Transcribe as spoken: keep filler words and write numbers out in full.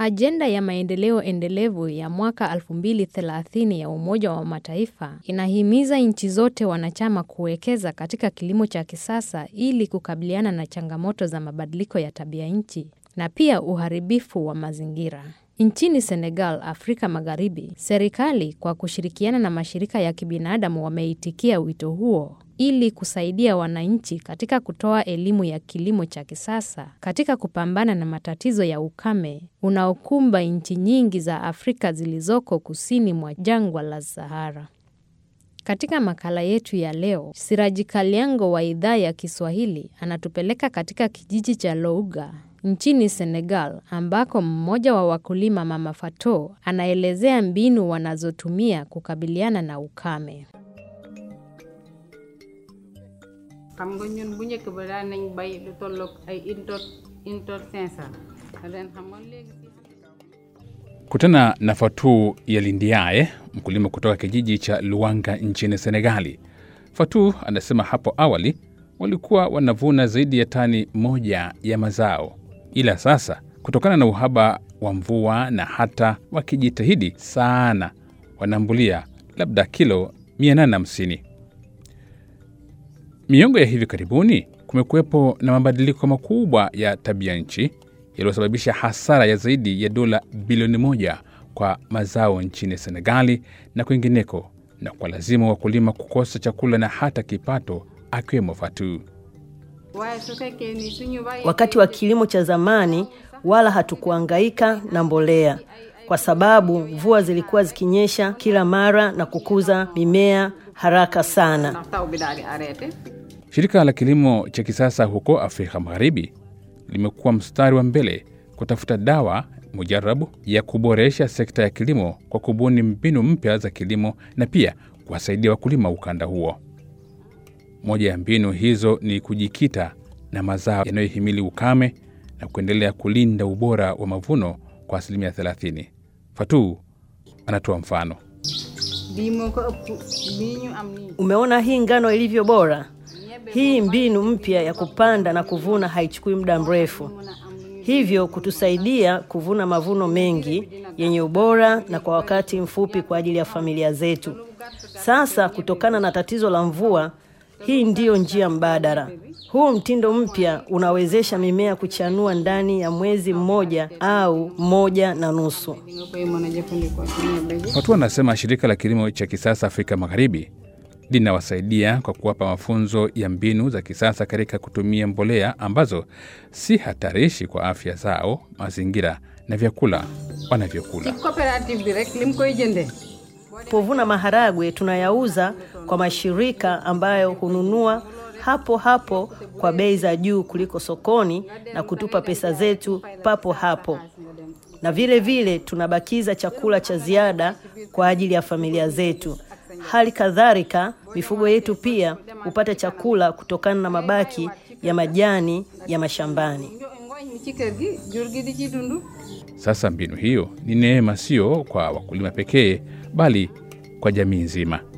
Ajenda ya maendeleo endelevu ya mwaka elfu mbili thelathini ya Umoja wa Mataifa inahimiza nchi zote wanachama kuwekeza katika kilimo cha kisasa ili kukabiliana na changamoto za mabadiliko ya tabia nchi na pia uharibifu wa mazingira. Nchini Senegal, Afrika Magharibi, serikali kwa kushirikiana na mashirika ya kibinadamu wameitikia wito huo ili kusaidia wananchi katika kutoa elimu ya kilimo cha kisasa katika kupambana na matatizo ya ukame unaokumba nchi nyingi za Afrika zilizoko kusini mwa jangwa la Sahara. Katika makala yetu ya leo, Siraji Kaliango wa idhaa ya Kiswahili anatupeleka katika kijiji cha Louga nchini Senegal, ambako mmoja wa wakulima, Mama Fatou, anaelezea mbinu wanazotumia kukabiliana na ukame. Kutana na Fatou Yalindiae, mkulima kutoka kijiji cha Luanga nchini Senegali. Fatou anasema hapo awali walikuwa wanavuna zaidi ya tani moja ya mazao, ila sasa kutokana na uhaba wa mvua na hata wakijitahidi sana wanambulia labda kilo mia nane hamsini. Miongo ya hivi karibuni kumekuwepo na mabadiliko makubwa ya tabia nchi yaliyosababisha hasara ya zaidi ya dola bilioni moja kwa mazao nchini Senegali na kwingineko, na kwa lazima wakulima kukosa chakula na hata kipato, akiwemo Fatou. Wakati wa kilimo cha zamani wala hatukuhangaika na mbolea kwa sababu mvua zilikuwa zikinyesha kila mara na kukuza mimea haraka sana. Shirika la kilimo cha kisasa huko Afrika Magharibi limekuwa mstari wa mbele kutafuta dawa mujarabu ya kuboresha sekta ya kilimo kwa kubuni mbinu mpya za kilimo na pia kuwasaidia wakulima ukanda huo. Moja ya mbinu hizo ni kujikita na mazao yanayohimili ukame na kuendelea kulinda ubora wa mavuno kwa asilimia thelathini. Fatou anatoa mfano. Umeona hii ngano ilivyo bora? Hii mbinu mpya ya kupanda na kuvuna haichukui muda mrefu, hivyo kutusaidia kuvuna mavuno mengi yenye ubora na kwa wakati mfupi kwa ajili ya familia zetu. Sasa kutokana na tatizo la mvua, hii ndiyo njia mbadala. Huu mtindo mpya unawezesha mimea kuchanua ndani ya mwezi mmoja au moja na nusu. Watu wanasema shirika la kilimo cha kisasa Afrika Magharibi linawasaidia kwa kuwapa mafunzo ya mbinu za kisasa katika kutumia mbolea ambazo si hatarishi kwa afya zao, mazingira na vyakula wanavyokula. Povuna maharagwe tunayauza kwa mashirika ambayo hununua hapo hapo kwa bei za juu kuliko sokoni na kutupa pesa zetu papo hapo. Na vile vile tunabakiza chakula cha ziada kwa ajili ya familia zetu. Hali kadhalika mifugo yetu pia hupata chakula kutokana na mabaki ya majani ya mashambani. Sasa mbinu hiyo ni neema sio kwa wakulima pekee bali kwa jamii nzima.